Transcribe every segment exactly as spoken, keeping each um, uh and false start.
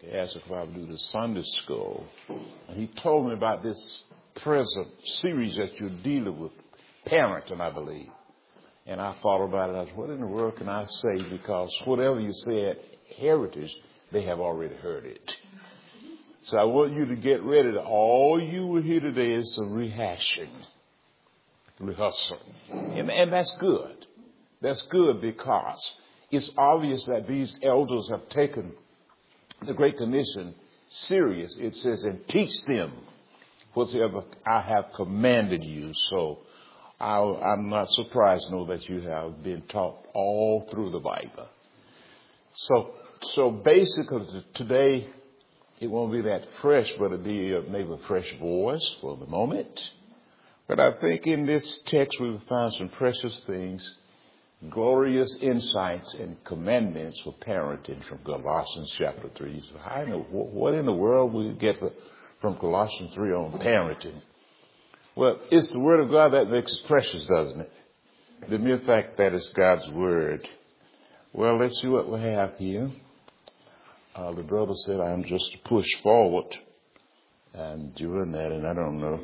He asked if I would do the Sunday school. And he told me about this present series that you're dealing with, parenting, I believe. And I thought about it. I said, what in the world can I say? Because whatever you say at Heritage, they have already heard it. So I want you to get ready. To, all you will hear today is some rehashing, rehearsal. And, and that's good. That's good because it's obvious that these elders have taken the Great Commission serious. It says, and teach them whatsoever I have commanded you. So I, I'm not surprised to know that you have been taught all through the Bible. So, so basically today it won't be that fresh, but it'll be a, maybe a fresh voice for the moment. But I think in this text we will find some precious things, glorious insights and commandments for parenting from Colossians chapter three. So I know what in the world we get from Colossians three on parenting. Well, it's the Word of God that makes it precious, doesn't it? The mere fact that it's God's Word. Well, let's see what we have here. Uh, the brother said I'm just to push forward. I'm doing that, and I don't know.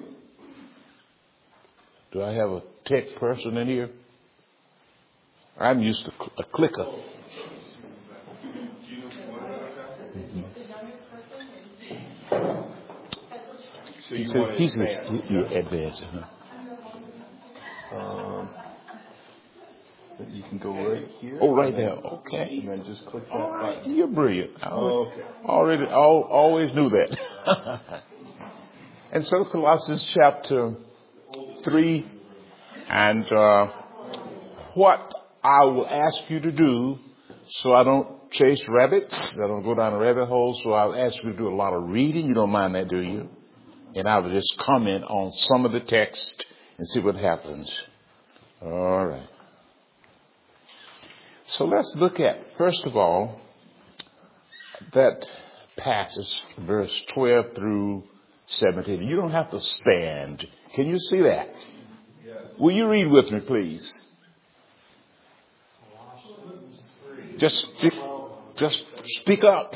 Do I have a tech person in here? I'm used to a clicker. Mm-hmm. So you he said, want he to says, you're advanced. Huh? Um, you can go right here. Oh, right there. Okay. And then just click that All right. button. You're brilliant. I Oh, okay. already, all, always knew that. And so Colossians chapter three, and uh, what I will ask you to do, so I don't chase rabbits, I don't go down a rabbit hole, so I'll ask you to do a lot of reading. You don't mind that, do you? And I will just comment on some of the text and see what happens. All right. So let's look at, first of all, that passage, verse twelve through seventeen. You don't have to stand. Can you see that? Yes. Will you read with me, please? Just speak, just speak up.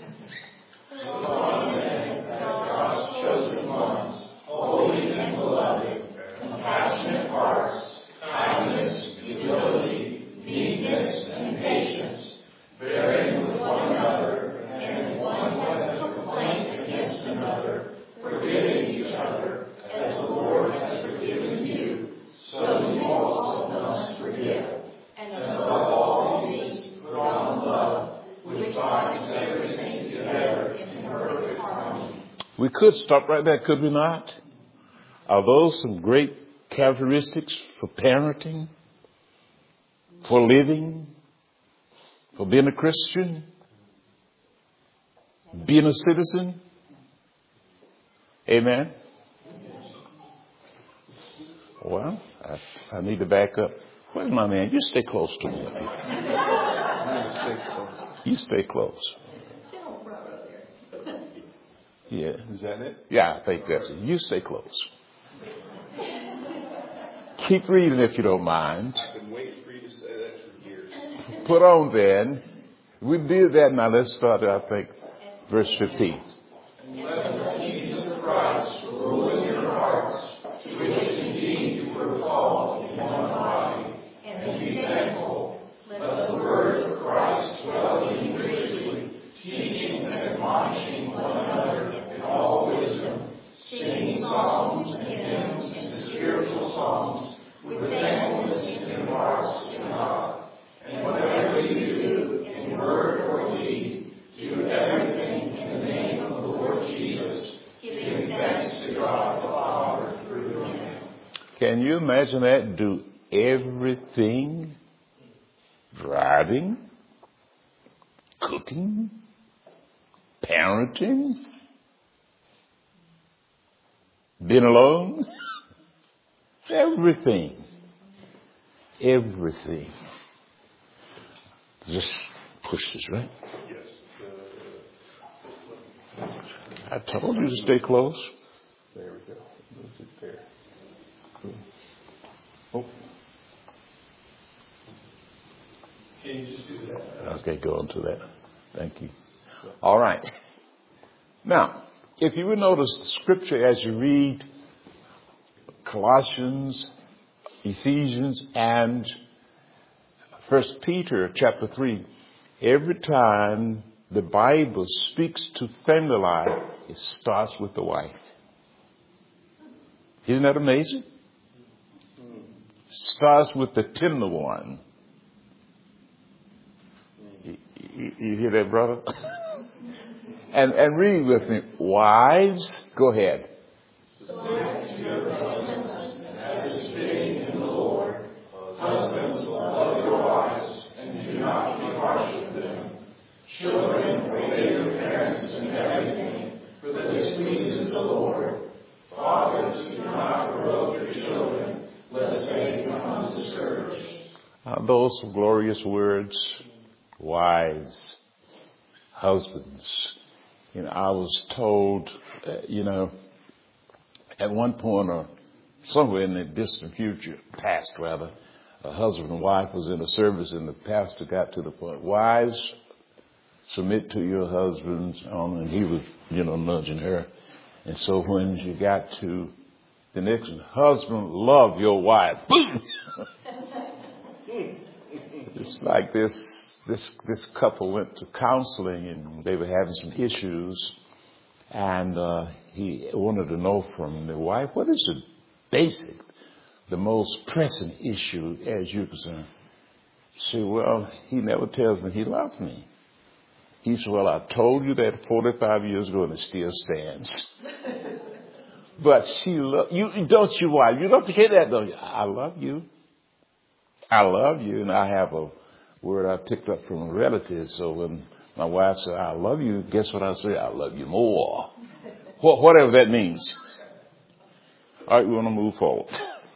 Chosen ones, holy and beloved, compassionate hearts, kindness, humility, meekness, and patience, bearing with one another, and if one has a complaint against another, forgiving each other, as the Lord has forgiven you, so you also must forgive. And above all these, put on love, which binds everything together in perfect harmony. We could stop right there, could we not? Are those some great characteristics for parenting, for living, for being a Christian, being a citizen? Amen? Well, I, I need to back up. Where's my man? You stay close to me up here. Stay close. You stay close. Yeah. Is that it? Yeah, I think that's it. You stay close. Keep reading if you don't mind. I've been waiting for you to say that for years. Put on then. We did that. Now let's start at, I think, verse fifteen. Let the peace of Christ rule in your hearts, to which indeed you were called in one body, and be thankful. Let the word of Christ dwell in you richly, teaching and admonishing one another in all wisdom, singing psalms and hymns and spiritual songs with thankfulness in your hearts to God. And whatever you do in word or deed, do everything in the name of the Lord Jesus, giving thanks to God the Father through him. Can you imagine that? Do everything. Driving, cooking, parenting, being alone, everything, everything. Just push this, right? Yes. I told you to stay close. There we go. Move it there. Oh. Can you just do that? Okay, go on to that. Thank you. All right. Now, if you would notice the scripture as you read Colossians, Ephesians, and First Peter chapter three, every time the Bible speaks to family life, it starts with the wife. Isn't that amazing? Starts with the tender one. You, you, you hear that, brother? and and read with me. Wives, go ahead. Submit to your husbands as is fitting in the Lord. Husbands, love your wives, and do not be harsh with them. Children, obey your parents in everything, for this pleases the Lord. Fathers, do not provoke your children, lest they become discouraged. Uh, those glorious words, wives, husbands. You know, I was told, uh, you know, at one point or somewhere in the distant future, past rather, a husband and wife was in a service and the pastor got to the point, wives, submit to your husbands, um, and he was, you know, nudging her. And so when you got to the next one, husband, love your wife. Boom! It's like this, this, this couple went to counseling and they were having some issues. And, uh, he wanted to know from the wife, what is the basic, the most pressing issue as you're concerned? She said, well, he never tells me he loves me. He said, well, I told you that forty-five years ago and it still stands. But she love you, don't you, wife? You love to hear that, don't you? I love you. I love you. And I have a word I picked up from a relative. So when my wife said, I love you, guess what I say? I love you more. Wh- whatever that means. All right, we want to move forward.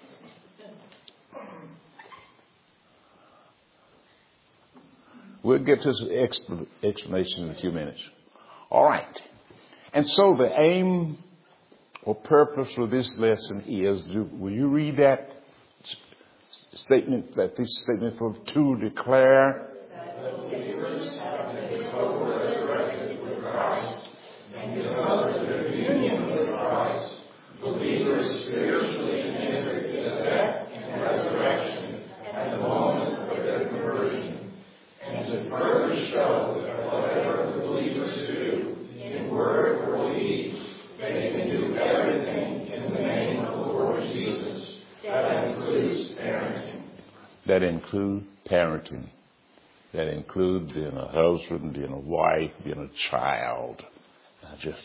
We'll get to some exp- explanation in a few minutes. All right. And so the aim or purpose for this lesson is, do, will you read that statement, that this statement from to declare? That believers have been co-resurrected with Christ, and because of their union with Christ, believers spiritually enter his death and resurrection at the moment of their conversion. And to further show that whatever the believers do, in word or deed, they can do everything in the name of the Lord Jesus. That includes parenting. That include parenting. That include being a husband, being a wife, being a child. I just,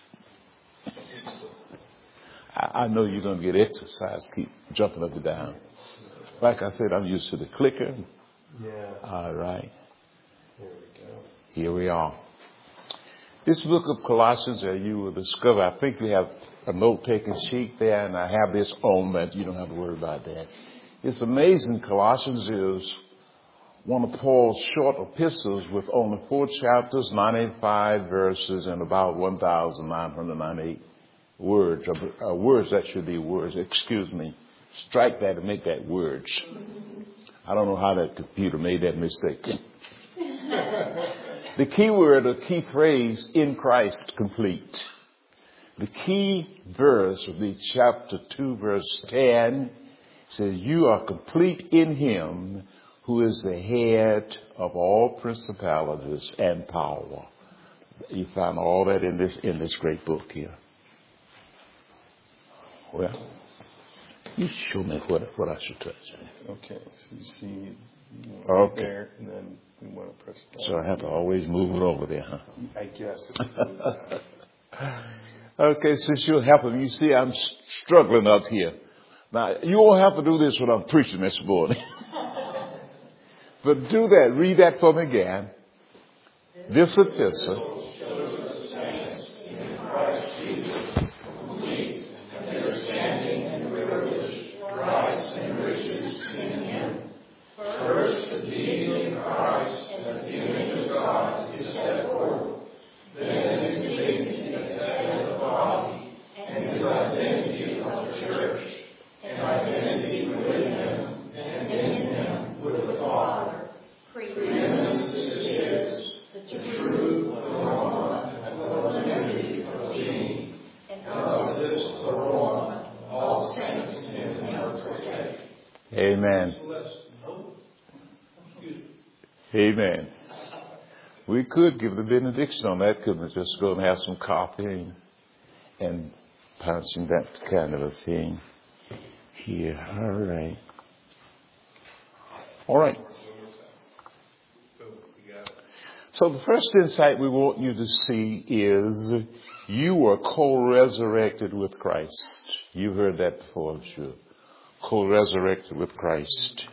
I, I know you're going to get exercise. Keep jumping up and down. Like I said, I'm used to the clicker. Yeah. All right. Here we go. Here we are. This book of Colossians, as you will discover, I think we have a note-taking sheet there, and I have this on that. You don't have to worry about that. It's amazing. Colossians is one of Paul's short epistles with only four chapters, ninety-five verses, and about one thousand nine hundred ninety-eight words. Uh, words, that should be words. Excuse me. Strike that and make that words. I don't know how that computer made that mistake. The key word or key phrase, in Christ complete. The key verse of the chapter two, verse ten, says, you are complete in him who is the head of all principalities and power. You find all that in this, in this great book here. Well, you show me what, what I should touch. Okay, so you see, you know, right Okay. there, and then we want to press that. So I have to always move it over there, huh? I guess. It's Okay, since you'll help him, you see I'm struggling up here. Now, you won't have to do this when I'm preaching this morning. But do that. Read that for me again. This epistle. First, the deity of Christ as the image of God is set forth. Then his dignity as head of the body, and his identity of the church, and identity with him, and in him with the Father. Preeminence is his, the truth of the Amen. Amen. We could give the benediction on that, couldn't we? Just go and have some coffee and, and punching, that kind of a thing. Here. All right. All right. So the first insight we want you to see is you were co-resurrected with Christ. You heard that before, I'm sure. Co-resurrected with Christ.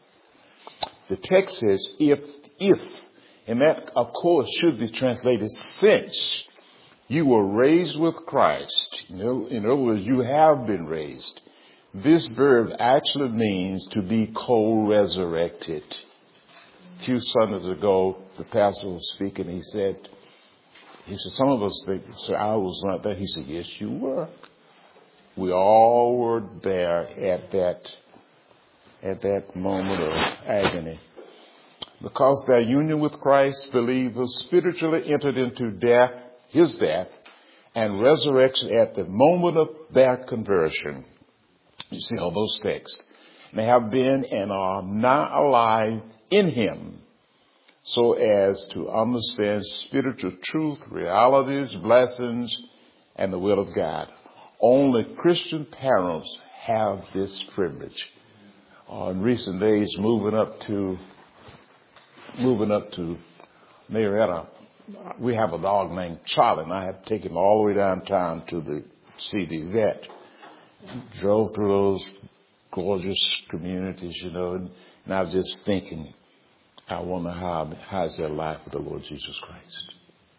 The text says, if, if, and that, of course, should be translated since you were raised with Christ. You know, in other words, you have been raised. This verb actually means to be co-resurrected. A few Sundays ago, the pastor was speaking. He said, he said, some of us think, so I was not there. He said, yes, you were. We all were there at that, at that moment of agony. Because their union with Christ, believers spiritually entered into death, his death, and resurrection at the moment of their conversion. You see all those texts. They have been and are now alive in him, so as to understand spiritual truth, realities, blessings, and the will of God. Only Christian parents have this privilege. Uh, in recent days, moving up to moving up to Marietta, we have a dog named Charlie, and I have taken him all the way downtown to the see the vet. Drove through those gorgeous communities, you know, and, and I was just thinking, I wonder how how's their life with the Lord Jesus Christ.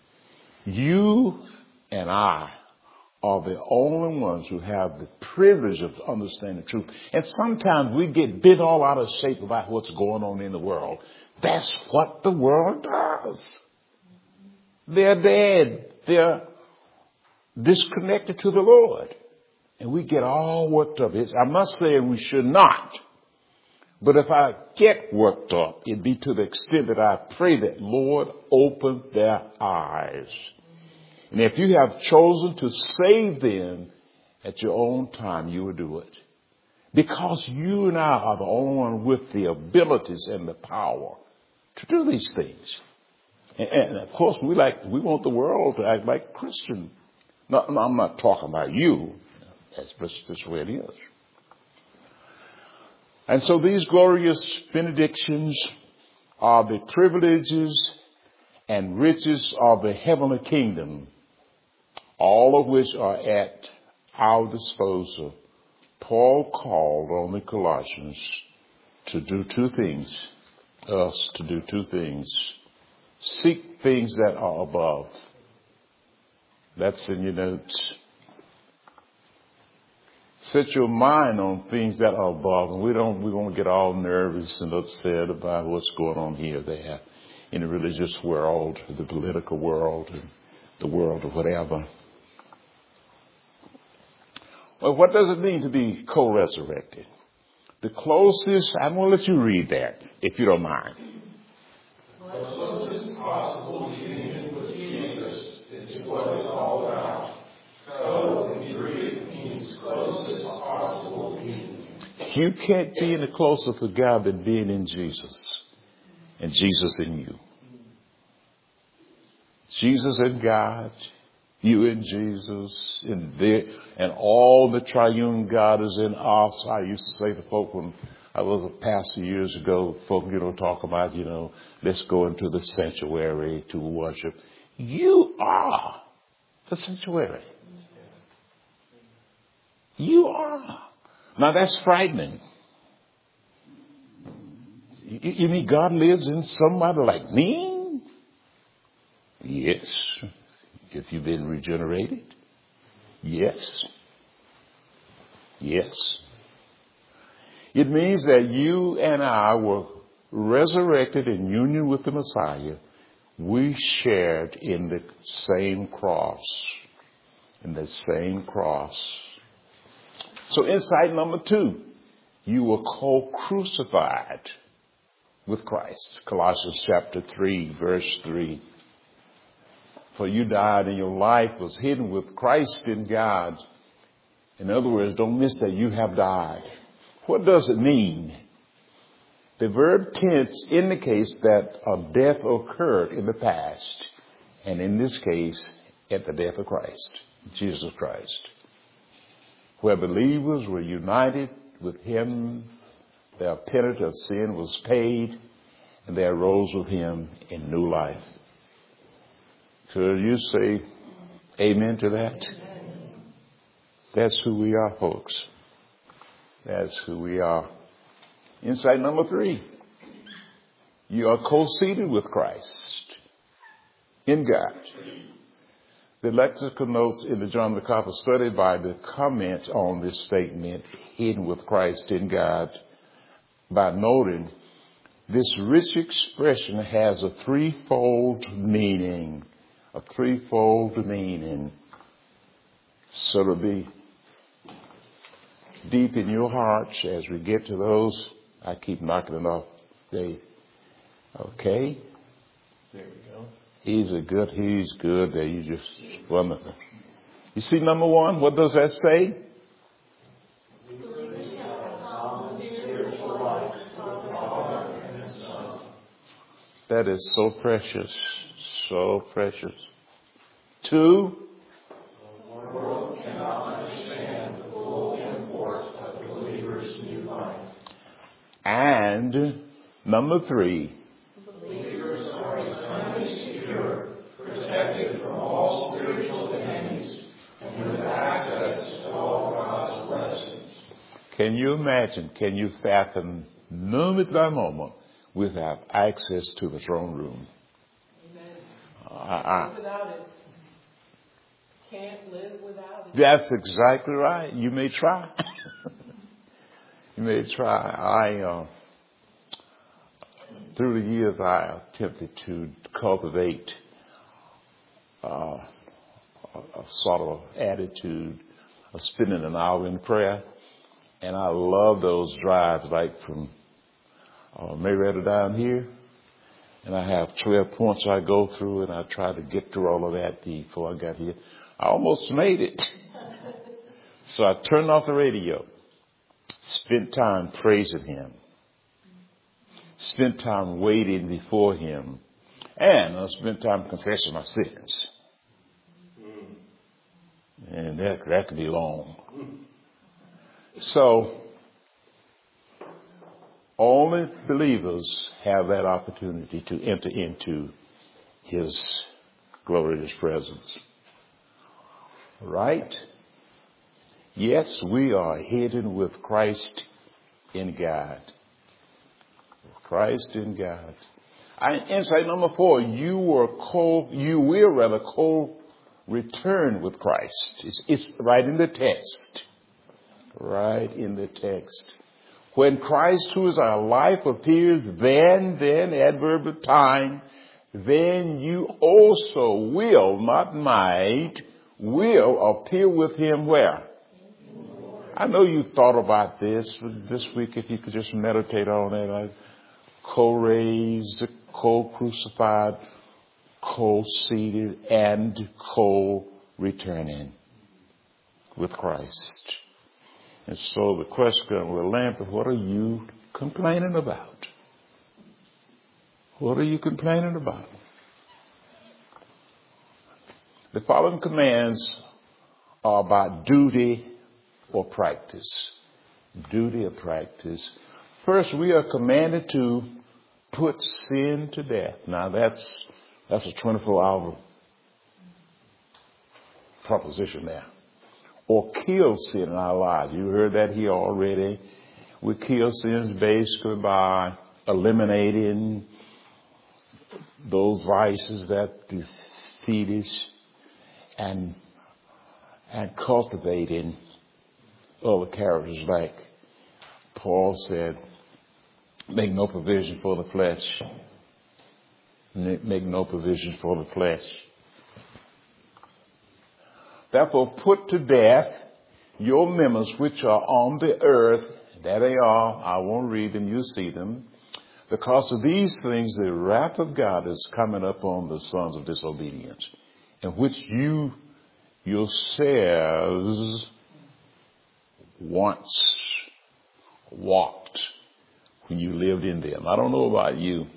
You and I are the only ones who have the privilege of understanding the truth. And sometimes we get bent all out of shape about what's going on in the world. That's what the world does. They're dead. They're disconnected to the Lord. And we get all worked up. I'm not saying we should not. But if I get worked up, it'd be to the extent that I pray that, Lord, open their eyes. And if you have chosen to save them at your own time, you will do it. Because you and I are the only one with the abilities and the power to do these things. And, and of course, we like we want the world to act like Christian. No, no, I'm not talking about you. That's just the way it is. And so these glorious benedictions are the privileges and riches of the heavenly kingdom, all of which are at our disposal. Paul called on the Colossians to do two things, us to do two things. Seek things that are above. That's in your notes. Set your mind on things that are above, and we don't, we won't get all nervous and upset about what's going on here or there in the religious world, the political world, and the world of whatever. Well, what does it mean to be co-resurrected? The closest, I'm going to let you read that, if you don't mind. The closest possible union with Jesus is what it's all about. Co in Greek means closest possible union. You can't be any closer to God than being in Jesus, and Jesus in you. Jesus in God, you in Jesus, in there, and all the triune God is in us. I used to say to folk when I was a pastor years ago, folk, you know, talk about, you know, let's go into the sanctuary to worship. You are the sanctuary. You are. Now that's frightening. You, you mean God lives in somebody like me? Yes. If you've been regenerated. Yes. Yes. It means that you and I were resurrected in union with the Messiah. We shared in the same cross. In the same cross. So insight number two, you were co-crucified with Christ. Colossians chapter three, verse three. For you died and your life was hidden with Christ in God. In other words, don't miss that you have died. What does it mean? The verb tense indicates that a death occurred in the past, and in this case, at the death of Christ, Jesus Christ, where believers were united with him, their penalty of sin was paid, and they arose with him in new life. Could you say amen to that? That's who we are, folks. That's who we are. Insight number three. You are co-seated with Christ in God. The lexical notes in the John MacArthur Study Bible comment on this statement, hidden with Christ in God, by noting this rich expression has a threefold meaning. A threefold meaning. So to be deep in your hearts as we get to those. I keep knocking it off, Dave. Okay. There we go. He's a good, he's good. There, you just wonderful. You see number one, what does that say? That is so precious, so precious. Two. The world cannot understand the full import of the believer's new life. And number three. Believers are eternally secure, protected from all spiritual enemies, and with access to all God's blessings. Can you imagine, can you fathom moment by moment without access to the throne room? Amen. Uh, I, Without it. Can't live without it. That's exactly right. You may try. You may try. I, uh, through the years, I attempted to cultivate uh, a, a sort of attitude of spending an hour in prayer. And I love those drives, like from uh, Marietta down here. And I have twelve points I go through, and I try to get through all of that before I got here. I almost made it. So I turned off the radio. Spent time praising him. Spent time waiting before him. And I spent time confessing my sins. And that, that could be long. So, only believers have that opportunity to enter into his glorious presence. Right? Yes, we are hidden with Christ in God. Christ in God. I, insight number four, you were co, you will rather co-return with Christ. It's, it's right in the text. Right in the text. When Christ, who is our life, appears, then, then, adverb of time, then you also will, not might, will appear with him where? I know you thought about this this week. If you could just meditate on it, like co-raised, co-crucified, co-seated, and co-returning with Christ. And so the question will land, what are you complaining about? What are you complaining about? The following commands are about duty or practice. Duty or practice. First, we are commanded to put sin to death. Now that's, that's a twenty-four hour proposition there. Or kill sin in our lives. You heard that here already. We kill sins basically by eliminating those vices that defeat us and, and cultivating other characters, like Paul said, make no provision for the flesh. Make no provision for the flesh. Therefore, put to death your members which are on the earth. There they are. I won't read them. You see them. Because of these things, the wrath of God is coming upon the sons of disobedience, in which you yourselves once walked when you lived in them. I don't know about you.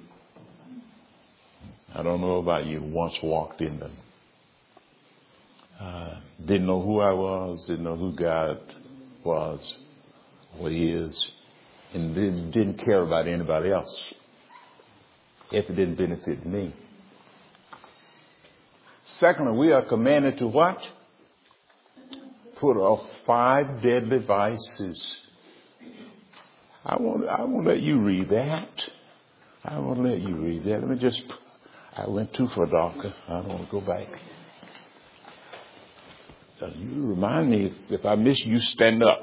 I don't know about you. Once walked in them. Uh, didn't know who I was. Didn't know who God was, what He is, and didn't, didn't care about anybody else if it didn't benefit me. Secondly, we are commanded to what? Put off five deadly vices. I won't, I won't let you read that. I won't let you read that. Let me just, I went too far, doctor. I don't want to go back. You remind me, if, if I miss you, stand up.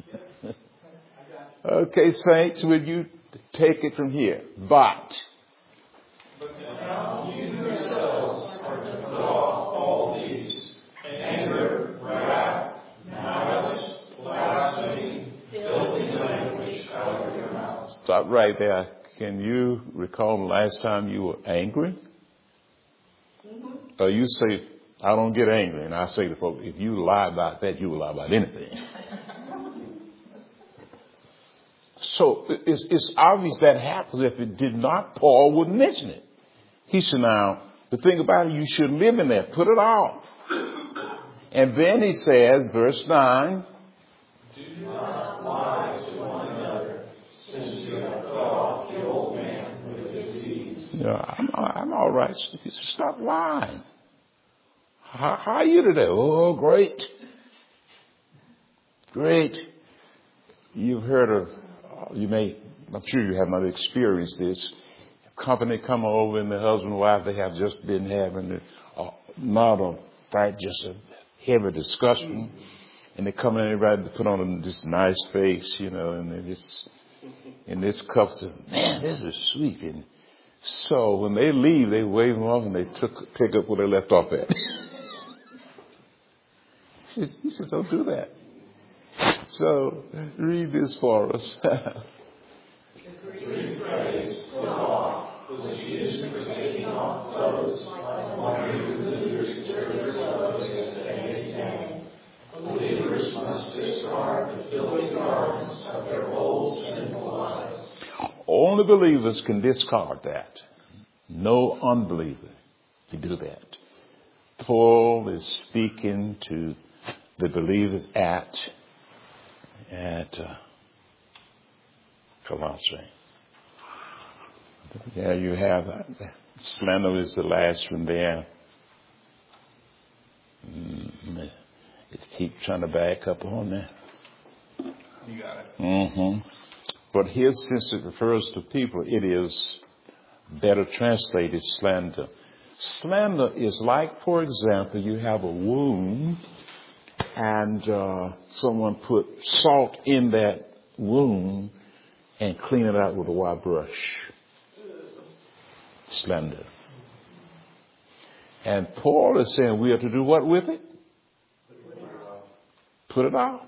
Okay, saints, will you take it from here? But. But now you yourselves are to put off all these: anger, wrath, malice, blasphemy, filthy language out of your mouth. Stop right there. Can you recall the last time you were angry? Mm-hmm. Or you say, I don't get angry. And I say to folks, if you lie about that, you will lie about anything. So it's, it's obvious that happens. If it did not, Paul wouldn't mention it. He said, now, the thing about it, you should live in that. Put it off. And then he says, verse nine. Do not lie to one another, since you have put off the old man with his deeds. Yeah, I'm, I'm all right. He said, stop lying. How, how are you today? Oh, great. Great. You've heard of, you may, I'm sure you have not experienced this. Company come over and the husband and wife, they have just been having a, a, not a fight, just a heavy discussion. And they come in, everybody put on this nice face, you know, and they just, and this couple said, man, this is sweet. And so when they leave, they wave them off and they took, pick up where they left off at. He said, he said, don't do that. So read this for us. Three phrase, put off, which is for taking off clothes, like one who loses their clothes and is dead. Believers must discard the filthy garments of their old sinful lives. Only believers can discard that. No unbeliever can do that. Paul is speaking to the believers at at uh, Colossae. Yeah, you have uh, slander is the last one there. Mm, keep trying to back up on that. You got it. Mm-hmm. But here, since it refers to people, it is better translated slander. Slander is like, for example, you have a wound and uh, someone put salt in that wound and clean it out with a wire brush. Slander. And Paul is saying we are to do what with it? Put it off.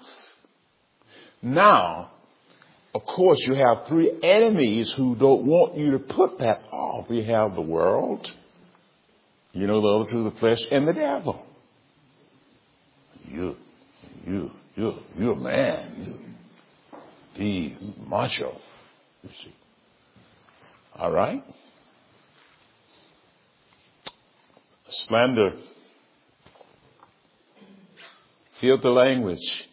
Now, of course, you have three enemies who don't want you to put that off. You have the world, you know, the other two, the flesh, and the devil. You, you, you, you're a man. You be macho. You see. All right? Slander. Filthy language.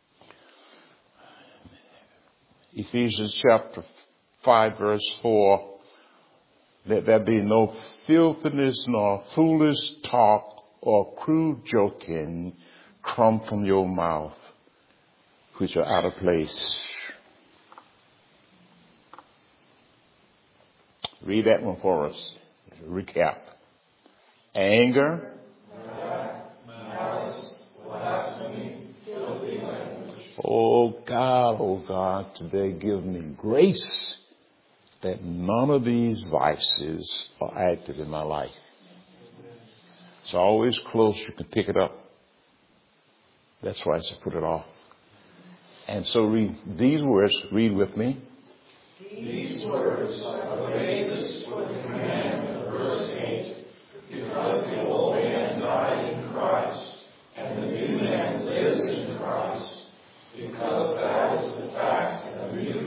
Ephesians chapter five verse four. Let there be no filthiness nor foolish talk or crude joking come from your mouth, which are out of place. Read that one for us. Recap. Anger. Malice, blasphemy, filthy language. Oh God, oh God, today give me grace that none of these vices are active in my life. It's always close. You can pick it up. That's why I said put it off. And so read these words. Read with me. These words are the basis for the command of verse eight. Because the old man died in Christ, and the new man lives in Christ. Because that is the fact, the new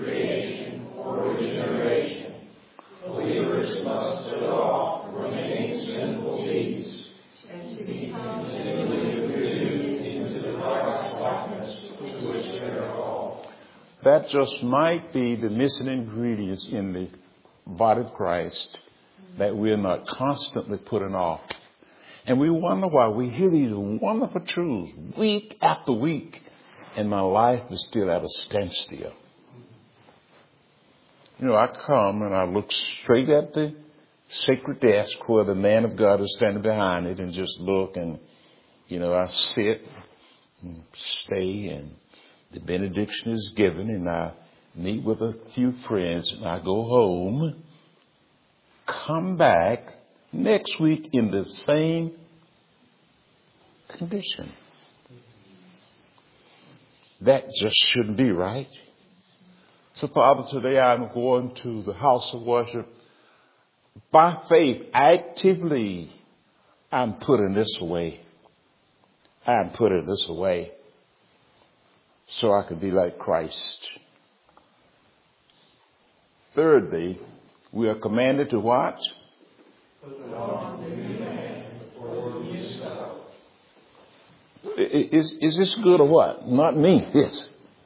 that just might be the missing ingredients in the body of Christ that we're not constantly putting off. And we wonder why we hear these wonderful truths week after week, and my life is still at a standstill. You know, I come and I look straight at the sacred desk where the man of God is standing behind it and just look, and, you know, I sit and stay, and the benediction is given, and I meet with a few friends, and I go home, come back next week in the same condition. That just shouldn't be, right? So, Father, today I'm going to the house of worship. By faith, actively, I'm putting this away. I'm putting this away so I can be like Christ. Thirdly, we are commanded to what? Put on the new man for the new self. Is, is this good or what? Not me. Yes.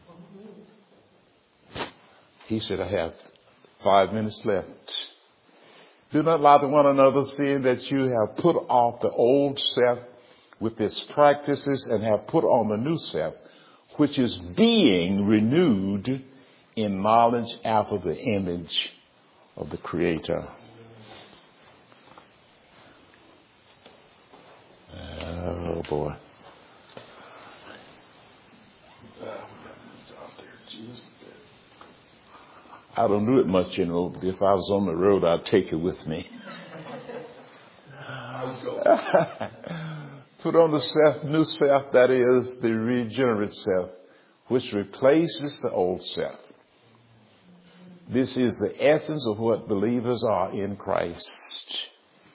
He said, I have five minutes left. Do not lie to one another, seeing that you have put off the old self with its practices and have put on the new self, which is being renewed in knowledge after the image of the Creator. Oh, boy. I don't do it much, you know, but if I was on the road, I'd take it with me. Put on the self, new self, that is the regenerate self, which replaces the old self. This is the essence of what believers are in Christ.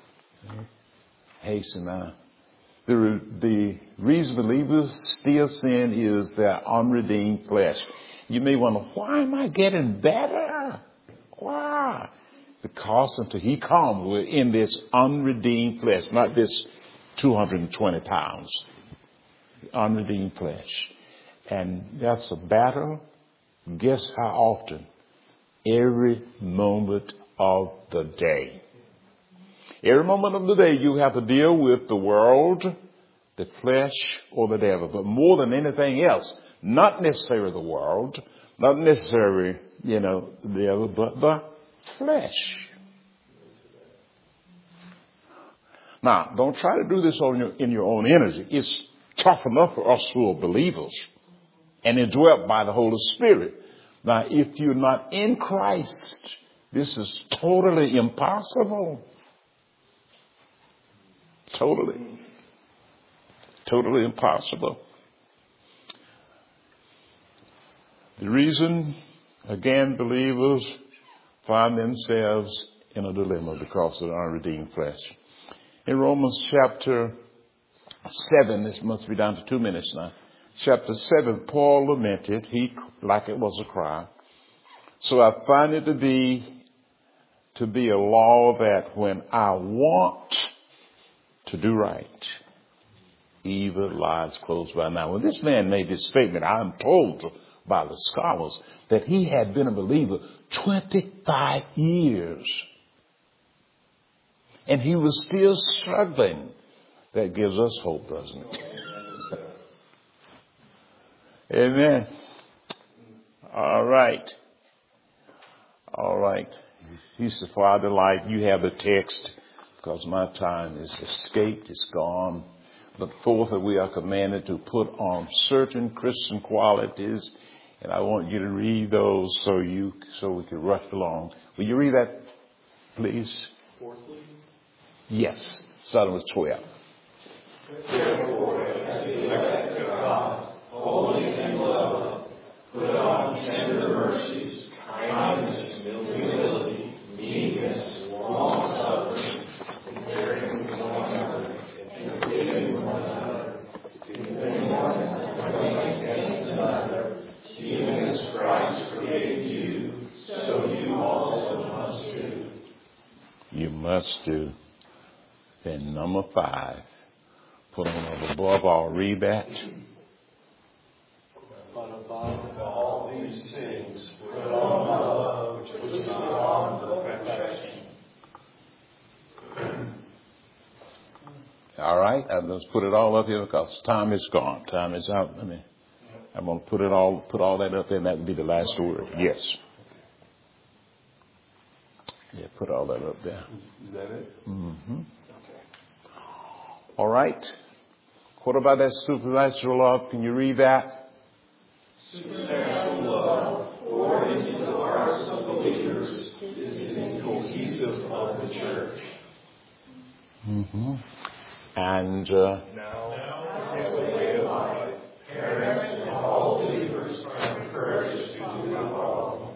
Hasten now. The, the reason believers still sin is their unredeemed flesh. You may wonder, why am I getting better? Why? Because until he comes, we're in this unredeemed flesh, not this two hundred twenty pounds. Unredeemed flesh. And that's a battle. Guess how often? Every moment of the day. Every moment of the day you have to deal with the world, the flesh, or the devil. But more than anything else, not necessarily the world, not necessarily, you know, the devil, but the flesh. Now, don't try to do this on your, in your own energy. It's tough enough for us who are believers and indwelt by the Holy Spirit. Now, if you're not in Christ, this is totally impossible. Totally. Totally impossible. The reason, again, believers find themselves in a dilemma because of the unredeemed flesh. In Romans chapter seven, this must be down to two minutes now. Chapter seven, Paul lamented, he like it was a cry. So I find it to be to be a law that when I want to do right, evil lies close by. Now, when this man made this statement, I'm told by the scholars that he had been a believer twenty-five years. And he was still struggling. That gives us hope, doesn't it? Amen. All right. All right. He said, Father, like you have the text because my time is escaped. It's gone. But fourthly, we are commanded to put on certain Christian qualities. And I want you to read those so you, so we can rush along. Will you read that, please? Fourthly? Yes. Starting with twelve. Therefore, as the elect of God, holy and beloved, put on tender mercies, kindness, humility, meekness, long-suffering, bearing with one another, and forgiving one another, defending one against another, even as Christ forgave you, so you also must do. You must do. Then number five. Put on above all, read that. But above all these these things, put on love, which puts on perfection. All right, I'll just put it all up here because time is gone. Time is out. I mean, I'm going to put it all, put all that up there, and that would be the last word. Yes. Yeah, put all that up there. Is that it? Mm-hmm. All right. What about that supernatural love? Can you read that? Supernatural love poured into the hearts of believers is cohesive of the church. Mm-hmm. And uh, Now, as a way of life, parents and all believers are encouraged to do it all.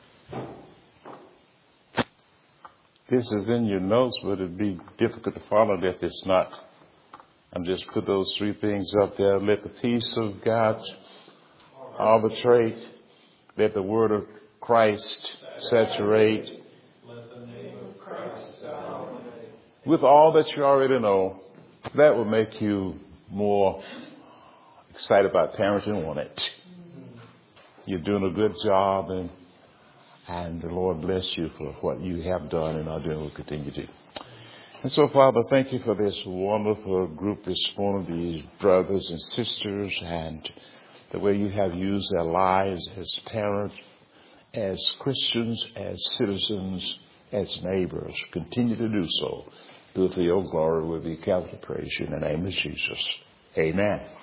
this is in your notes, but it'd be difficult to follow that if it's not. I'm just put those three things up there. Let the peace of God arbitrate. Let the word of Christ saturate. Let the name of Christ dominate. With all that you already know, that will make you more excited about parenting, won't it? You're doing a good job, and and the Lord bless you for what you have done and are doing and will continue to do. And so, Father, thank you for this wonderful group this morning, these brothers and sisters, and the way you have used their lives as parents, as Christians, as citizens, as neighbors. Continue to do so. Do it for your glory. We'll be careful to praise you in the name of Jesus. Amen.